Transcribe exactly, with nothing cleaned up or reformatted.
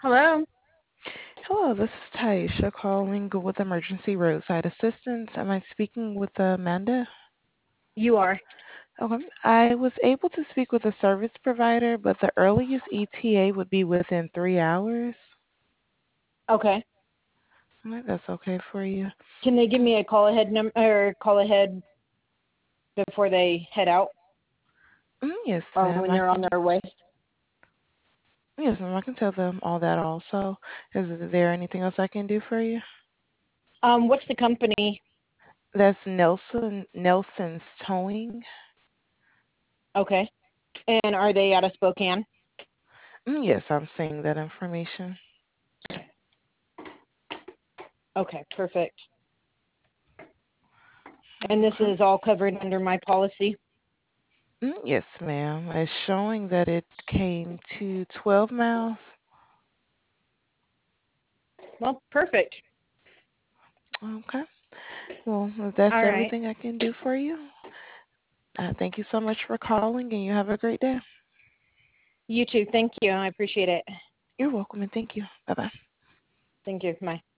Hello, Hello, this is Taisha calling with Emergency Roadside Assistance. Am I speaking with Amanda? you are. Okay. I was able to speak with a service provider, but the earliest E T A would be within three hours. Okay. I think that's okay for you. Can they give me a call ahead number or call ahead before they head out Mm, yes, or ma'am. when I they're on can. their way? Yes, ma'am. I can tell them all that also. Is there anything else I can do for you? Um, what's the company? That's Nelson Nelson's Towing. Okay. And are they out of Spokane? Mm, yes, I'm seeing that information. Okay, perfect. And this Okay. is all covered under my policy? Mm, yes, ma'am. It's showing that it came to twelve miles. Well, perfect. Okay. Well, if that's All right. everything I can do for you, uh, thank you so much for calling and you have a great day. You too. Thank you. I appreciate it. You're welcome and thank you. Bye bye. Thank you. Bye.